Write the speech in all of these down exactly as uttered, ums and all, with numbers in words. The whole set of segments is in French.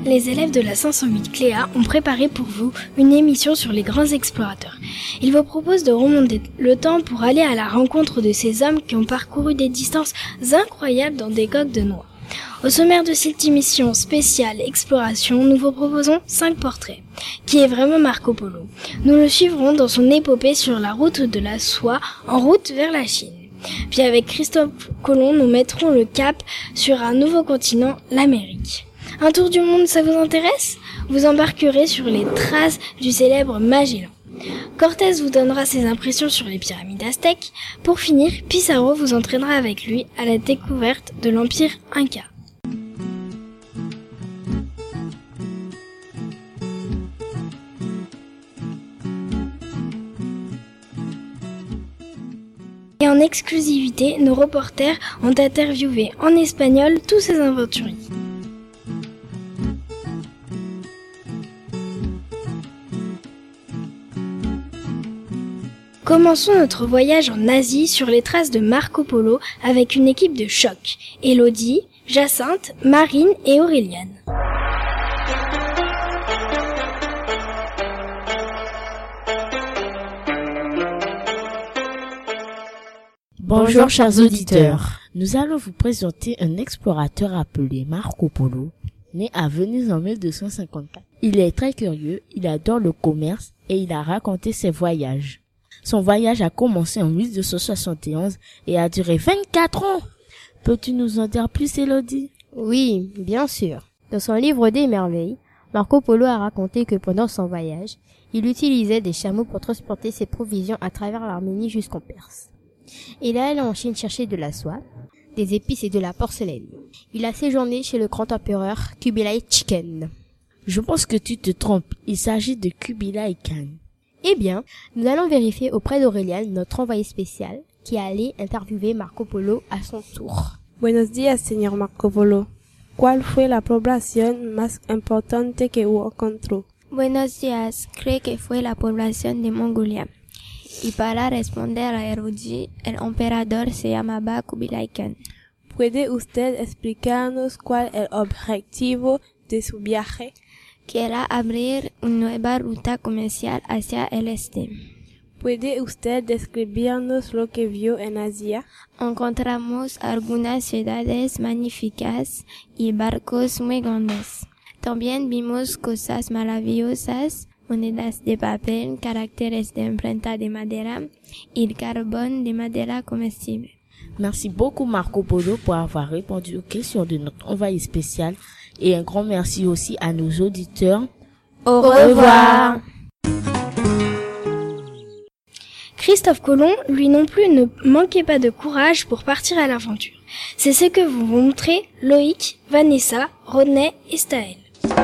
les élèves de la cinq cent huit Cléa ont préparé pour vous une émission sur les grands explorateurs. Ils vous proposent de remonter le temps pour aller à la rencontre de ces hommes qui ont parcouru des distances incroyables dans des coques de noix. Au sommaire de cette émission spéciale Exploration, nous vous proposons cinq portraits. Qui est vraiment Marco Polo? Nous le suivrons dans son épopée sur la route de la soie en route vers la Chine. Puis avec Christophe Colomb, nous mettrons le cap sur un nouveau continent, l'Amérique. Un tour du monde, ça vous intéresse? Vous embarquerez sur les traces du célèbre Magellan. Cortés vous donnera ses impressions sur les pyramides aztèques. Pour finir, Pizarro vous entraînera avec lui à la découverte de l'empire Inca. Et en exclusivité, nos reporters ont interviewé en espagnol tous ces aventuriers. Commençons notre voyage en Asie sur les traces de Marco Polo avec une équipe de choc. Élodie, Jacinthe, Marine et Auréliane. Bonjour chers auditeurs, nous allons vous présenter un explorateur appelé Marco Polo, né à Venise en mille deux cent cinquante-quatre. Il est très curieux, il adore le commerce et il a raconté ses voyages. Son voyage a commencé en mille deux cent soixante et onze et a duré vingt-quatre ans. Peux-tu nous en dire plus, Élodie? Oui, bien sûr. Dans son livre des merveilles, Marco Polo a raconté que pendant son voyage, il utilisait des chameaux pour transporter ses provisions à travers l'Arménie jusqu'en Perse. Il est allé en Chine chercher de la soie, des épices et de la porcelaine. Il a séjourné chez le grand empereur Kubilai Khan. Je pense que tu te trompes, il s'agit de Kubilai Khan. Eh bien, nous allons vérifier auprès d'Auréliane, notre envoyé spécial, qui est allé interviewer Marco Polo à son tour. Buenos días, señor Marco Polo. ¿Cuál fue la población más importante que encontró? Buenos días, creo que fue la población de Mongolia. Y para responder a Erudí, el emperador se llamaba Kubilai Khan. ¿Puede usted explicarnos cuál es el objetivo de su viaje? Quiere abrir una nueva ruta comercial hacia el este. ¿Puede usted describirnos lo que vio en Asia? Encontramos algunas ciudades magníficas y barcos muy grandes. También vimos cosas maravillosas, monedas de papel, caractères de emprunta de madera y el carbón de madera comestible. Merci beaucoup Marco Polo pour avoir répondu aux questions de notre envoyé spécial et un grand merci aussi à nos auditeurs. Au revoir. Christophe Colomb, lui non plus, ne manquait pas de courage pour partir à l'aventure. C'est ce que vous vont montrer Loïc, Vanessa, Rodney et Staël.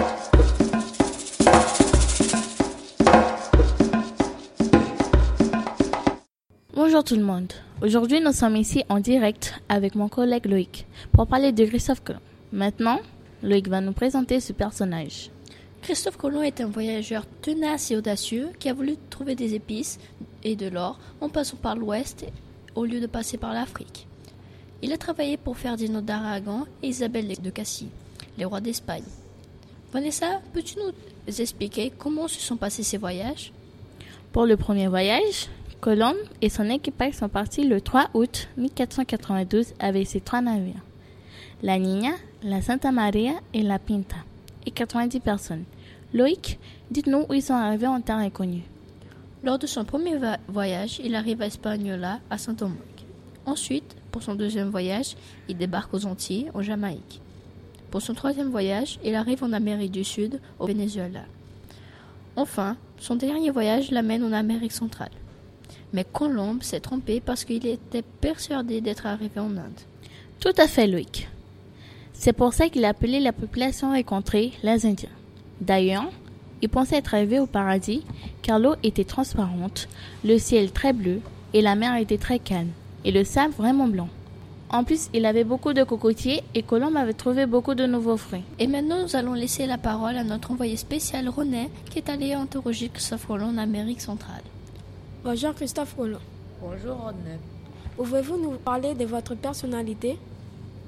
Bonjour tout le monde. Aujourd'hui, nous sommes ici en direct avec mon collègue Loïc pour parler de Christophe Colomb. Maintenant, Loïc va nous présenter ce personnage. Christophe Colomb est un voyageur tenace et audacieux qui a voulu trouver des épices et de l'or en passant par l'ouest au lieu de passer par l'Afrique. Il a travaillé pour Ferdinand d'Aragon et Isabelle de Castille, les rois d'Espagne. Vanessa, peux-tu nous expliquer comment se sont passés ces voyages? Pour le premier voyage, Colomb et son équipage sont partis le trois août mille quatre cent quatre-vingt-douze avec ses trois navires, la Niña, la Santa Maria et la Pinta, et quatre-vingt-dix personnes. Loïc, dites-nous où ils sont arrivés en terre inconnue. Lors de son premier va- voyage, il arrive à Hispaniola, à Saint-Domingue. Ensuite, pour son deuxième voyage, il débarque aux Antilles, en Jamaïque. Pour son troisième voyage, il arrive en Amérique du Sud, au Venezuela. Enfin, son dernier voyage l'amène en Amérique centrale. Mais Colomb s'est trompé parce qu'il était persuadé d'être arrivé en Inde. Tout à fait, Loïc. C'est pour ça qu'il appelait la population rencontrée les Indiens. D'ailleurs, il pensait être arrivé au paradis car l'eau était transparente, le ciel très bleu et la mer était très calme et le sable vraiment blanc. En plus, il avait beaucoup de cocotiers et Colomb avait trouvé beaucoup de nouveaux fruits. Et maintenant, nous allons laisser la parole à notre envoyé spécial René qui est allé interroger Christophe Colomb en Amérique centrale. Bonjour Christophe Colomb. Bonjour Rodney. Pouvez-vous nous parler de votre personnalité?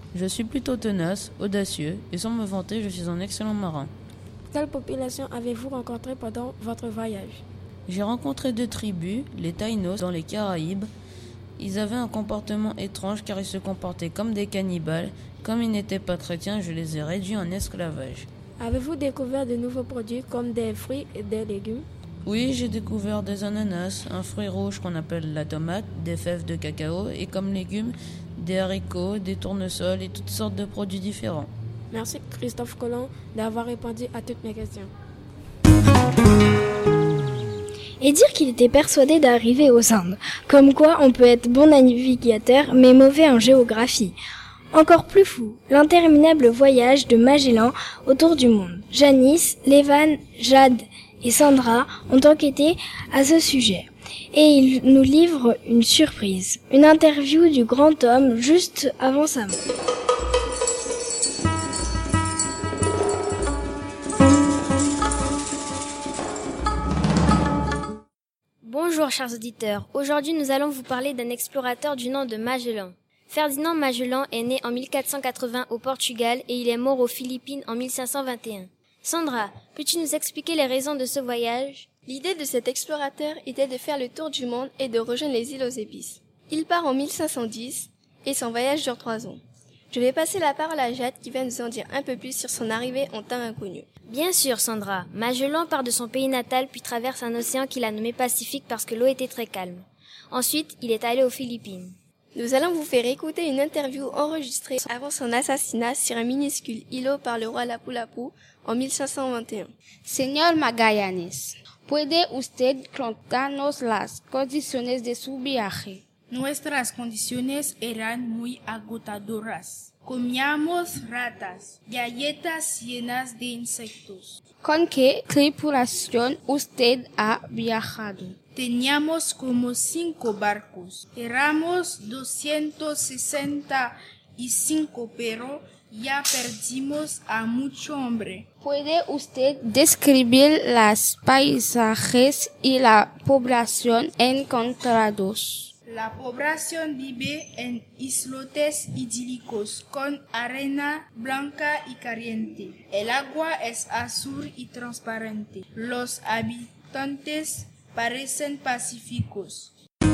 Je suis plutôt tenace, audacieux, et sans me vanter, je suis un excellent marin. Quelle population avez-vous rencontrée pendant votre voyage? J'ai rencontré deux tribus, les Taïnos dans les Caraïbes. Ils avaient un comportement étrange car ils se comportaient comme des cannibales. Comme ils n'étaient pas chrétiens, je les ai réduits en esclavage. Avez-vous découvert de nouveaux produits comme des fruits et des légumes? Oui, j'ai découvert des ananas, un fruit rouge qu'on appelle la tomate, des fèves de cacao et comme légumes, des haricots, des tournesols et toutes sortes de produits différents. Merci Christophe Colomb d'avoir répondu à toutes mes questions. Et dire qu'il était persuadé d'arriver aux Indes. Comme quoi on peut être bon navigateur mais mauvais en géographie. Encore plus fou, l'interminable voyage de Magellan autour du monde. Janice, Lévan, Jade et Sandra ont enquêté à ce sujet. Et ils nous livrent une surprise. Une interview du grand homme juste avant sa mort. Bonjour chers auditeurs, aujourd'hui nous allons vous parler d'un explorateur du nom de Magellan. Ferdinand Magellan est né en mille quatre cent quatre-vingts au Portugal et il est mort aux Philippines en mille cinq cent vingt et un. Sandra, peux-tu nous expliquer les raisons de ce voyage? L'idée de cet explorateur était de faire le tour du monde et de rejoindre les îles aux épices. Il part en mille cinq cent dix et son voyage dure trois ans. Je vais passer la parole à Jade qui va nous en dire un peu plus sur son arrivée en terre inconnue. Bien sûr, Sandra. Magellan part de son pays natal puis traverse un océan qu'il a nommé Pacifique parce que l'eau était très calme. Ensuite, il est allé aux Philippines. Nous allons vous faire écouter une interview enregistrée avant son assassinat sur un minuscule îlot par le roi Lapu-Lapu en mille cinq cent vingt et un. Señor Magallanes, ¿puede usted contarnos las condiciones de su viaje? Nuestras condiciones eran muy agotadoras. Comíamos ratas, galletas llenas de insectos. ¿Con qué tripulación usted ha viajado? Teníamos como cinco barcos. Éramos doscientos sesenta y cinco, pero ya perdimos a mucho hombre. ¿Puede usted describir los paisajes y la población encontrados? La población vive en islotes idílicos con arena blanca y caliente. El agua es azul y transparente. Los habitantes parecen pacíficos.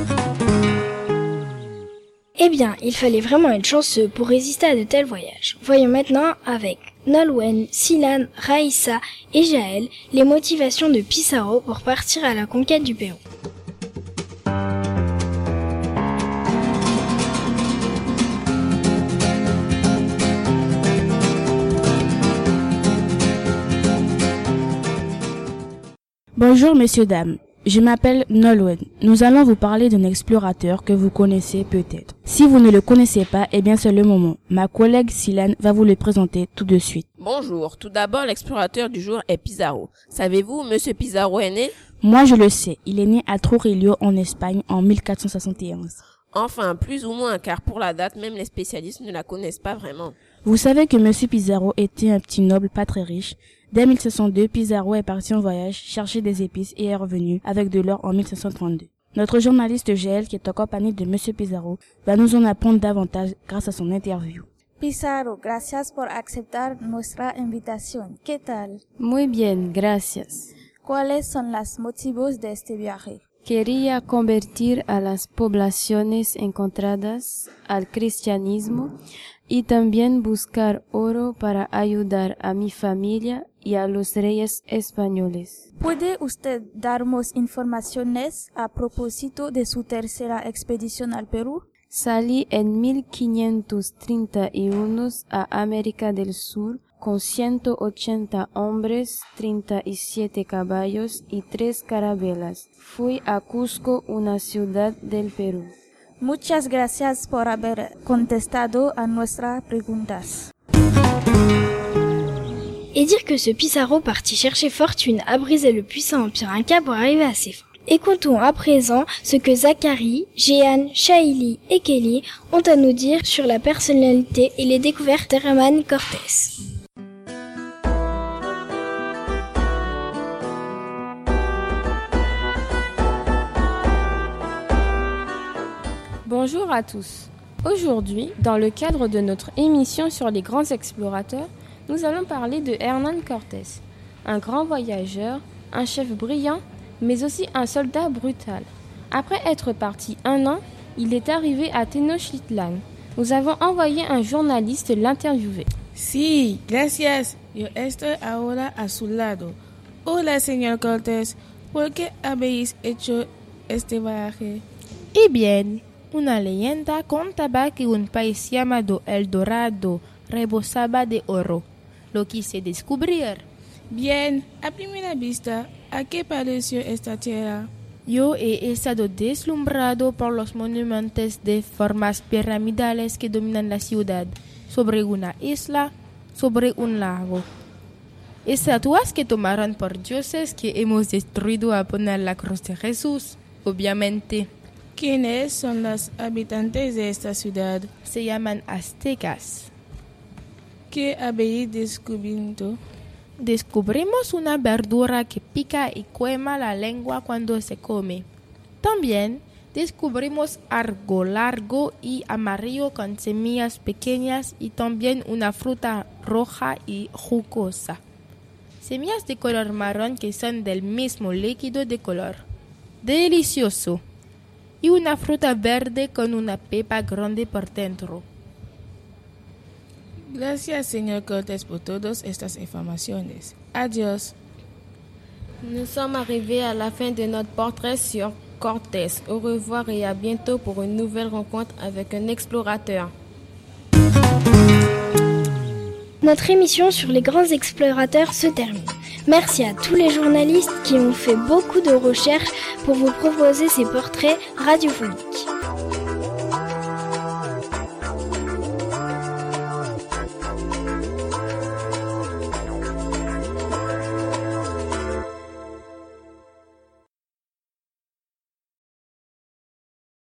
Eh bien, il fallait vraiment être chanceux pour résister à de tels voyages. Voyons maintenant avec Nolwenn, Silan, Raïssa et Jaël les motivations de Pizarro pour partir à la conquête du Pérou. Bonjour messieurs, dames. Je m'appelle Nolwenn. Nous allons vous parler d'un explorateur que vous connaissez peut-être. Si vous ne le connaissez pas, eh bien c'est le moment. Ma collègue Silan va vous le présenter tout de suite. Bonjour. Tout d'abord, l'explorateur du jour est Pizarro. Savez-vous où Monsieur Pizarro est né? Moi je le sais. Il est né à Trujillo en Espagne en mille quatre cent soixante et onze. Enfin, plus ou moins, car pour la date, même les spécialistes ne la connaissent pas vraiment. Vous savez que Monsieur Pizarro était un petit noble pas très riche. Dès mille cinq cent deux, Pizarro est parti en voyage chercher des épices et est revenu avec de l'or en mille cinq cent trente-deux. Notre journaliste Jaël, qui est en compagnie de Monsieur Pizarro, va nous en apprendre davantage grâce à son interview. Pizarro, gracias por aceptar nuestra invitación. ¿Qué tal? Muy bien, gracias. ¿Cuáles son los motivos de este viaje? Quería convertir a las poblaciones encontradas al cristianismo y también buscar oro para ayudar a mi familia y a los reyes españoles. ¿Puede usted darnos informaciones a propósito de su tercera expedición al Perú? Salí en mil quinientos treinta y uno a América del Sur con ciento ochenta hombres, treinta y siete caballos y tres carabelas. Fui a Cusco, una ciudad del Perú. Muchas gracias por haber contestado a nuestras preguntas. Et dire que ce Pizarro parti chercher fortune a brisé le puissant empire inca pour arriver à ses fins. Écoutons à présent ce que Zachary, Jehan, Shaili et Kelly ont à nous dire sur la personnalité et les découvertes d'Hernán Cortés. Bonjour à tous. Aujourd'hui, dans le cadre de notre émission sur les grands explorateurs, nous allons parler de Hernán Cortés, un grand voyageur, un chef brillant, mais aussi un soldat brutal. Après être parti un an, il est arrivé à Tenochtitlan. Nous avons envoyé un journaliste l'interviewer. Sí, gracias. Yo estoy ahora a su lado. Hola, señor Cortés. ¿Por qué habéis hecho este viaje? Y bien, una leyenda contaba que un país llamado El Dorado rebosaba de oro. Lo quise descubrir. Bien, a primera vista, ¿a qué pareció esta tierra? Yo he estado deslumbrado por los monumentos de formas piramidales que dominan la ciudad, sobre una isla, sobre un lago. Estatuas que tomaron por dioses que hemos destruido a poner la cruz de Jesús, obviamente. ¿Quiénes son los habitantes de esta ciudad? Se llaman aztecas. ¿Qué habéis descubierto? Descubrimos una verdura que pica y quema la lengua cuando se come. También descubrimos algo largo y amarillo con semillas pequeñas y también una fruta roja y jugosa. Semillas de color marrón que son del mismo líquido de color. Delicioso. Y una fruta verde con una pepa grande por dentro. Gracias, señor Cortés, por todas estas informaciones. Adiós. Nous sommes arrivés à la fin de notre portrait sur Cortés. Au revoir et à bientôt pour une nouvelle rencontre avec un explorateur. Notre émission sur les grands explorateurs se termine. Merci à tous les journalistes qui ont fait beaucoup de recherches pour vous proposer ces portraits radiophoniques.